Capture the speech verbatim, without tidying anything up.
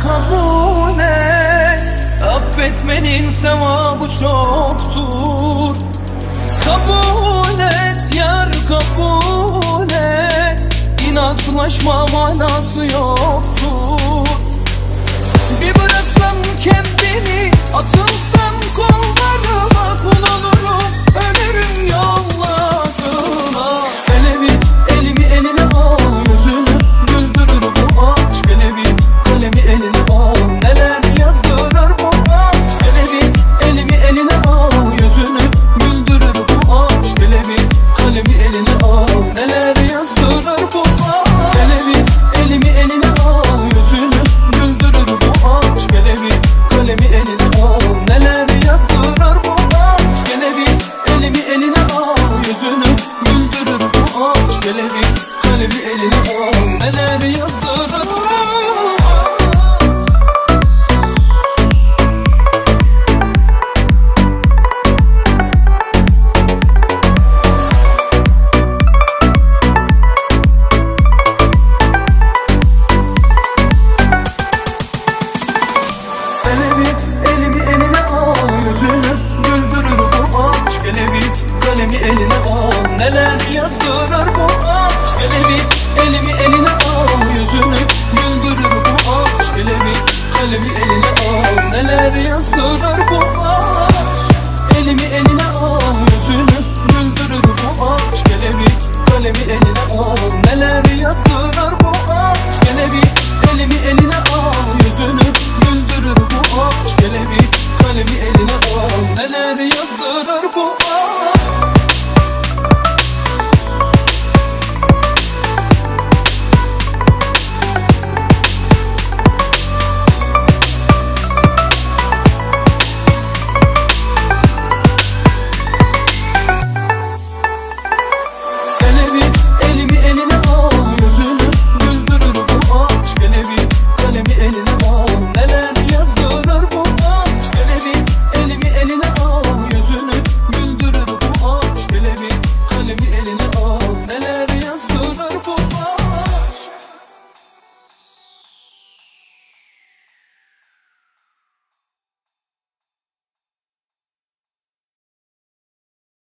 kabul et. Affetmenin sevabı çoktur. Kabul et yar, kabul et. İnatlaşma manası yoktur. Bir bıraksam kendini, atılsam kollarıma, kul olurum, ölürüm yollarına. Hele bir elimi eline al, yüzünü güldürür bu aşk. Hele bir kalemi eline al, neler yazdırır bu aşk. Hele bir elimi eline al, yüzünü güldürür bu aşk. Hele bir kalemi eline al, neler yazdırır bu aşk. Hele bir elimi eline al, yüzünü güldürür bu aşk. Hele bir kalemi eline al, neler yazdırır bu aşk. Hele bir elimi eline al, yüzünü güldürür bu aşk. Hele bir kalemi eline al, neler yazdırır.